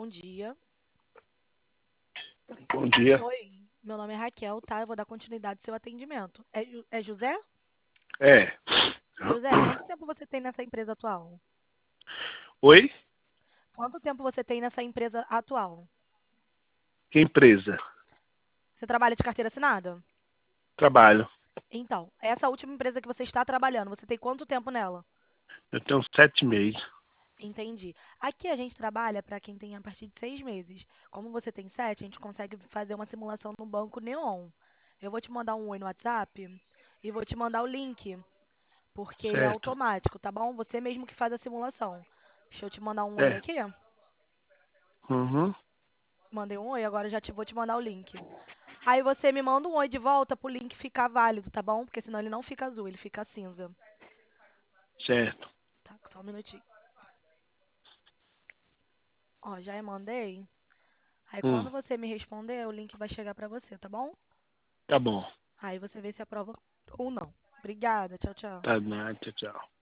bom dia. Bom dia. Oi, meu nome é Raquel, tá? Eu vou dar continuidade ao seu atendimento. É José? É. José, quanto tempo você tem nessa empresa atual? Oi? Quanto tempo você tem nessa empresa atual? Que empresa? Você trabalha de carteira assinada? Trabalho. Então, essa última empresa que você está trabalhando, você tem quanto tempo nela? Eu tenho 7 meses. Entendi. Aqui a gente trabalha para quem tem a partir de 6 meses. Como você tem 7, a gente consegue fazer uma simulação no Banco Neon. Eu vou te mandar um oi no WhatsApp e vou te mandar o link, porque ele é Certo. automático, tá bom? Você mesmo que faz a simulação. Deixa eu te mandar um oi É. aqui. Uhum. Mandei um oi, agora já vou te mandar o link. Aí você me manda um oi de volta pro link ficar válido, tá bom? Porque senão ele não fica azul, ele fica cinza. Certo. Tá, só um minutinho. Ó, já mandei. Aí Hum. quando você me responder, o link vai chegar pra você, tá bom? Tá bom. Aí você vê se aprova ou não. Obrigada, tchau, tchau. Tá, tchau, tchau.